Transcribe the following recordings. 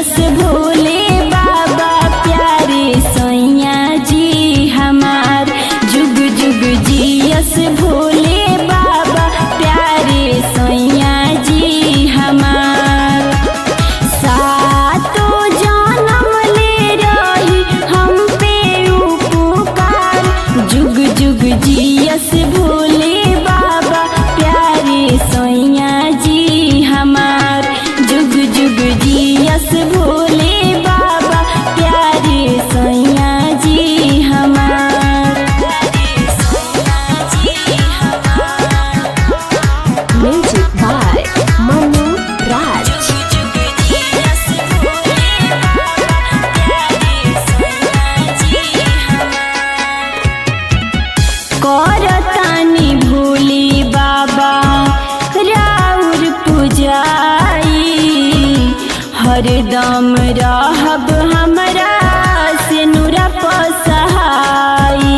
Jesus Bhole बाबा प्यारे सैया जी हमार। जुग जुग जियस भोले बाबा प्यारे सैया जी हमार। सातों जन्म ले रही हम पे उपकार। जुग जुग जियस भोले बाबा प्यारे सैया जी हमार। जुग जुग जियस भोले बाबा प्यारे सैया जी हमार। Music by Manu Raj. करतानी भोले बाबा राउर पुजाई। हरदम रहब हमरा से नुरा पसहाई।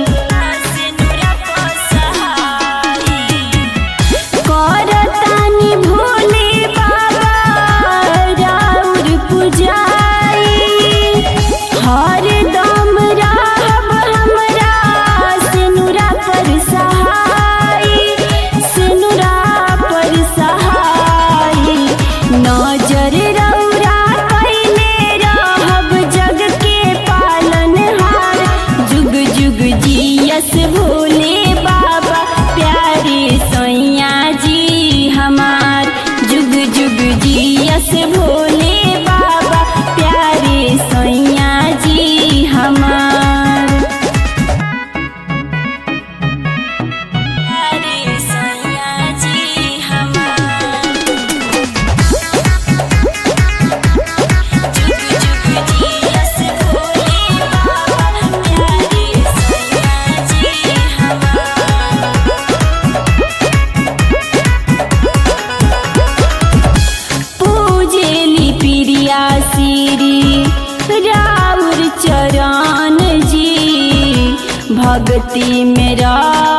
करतानी भोले बाबा राउर पुजाई। हरदम रहब हमरा से नुरा पर सहाई। से नुरा पर सहाई। नजर रौरा कैले रहब जग के पालनहार। जुग जुग जियस भोले बाबा प्यारे सैया जी हमार। जुग जुग जियस भोले बाबा प्यारे सैया जी हमार। प्यारे सैया जी हमार। जुग जुग जियस भोले बाबा प्यारे सैया जी हमार। पूजेली प्रिया श्री राउर चरण जी। भक्ति में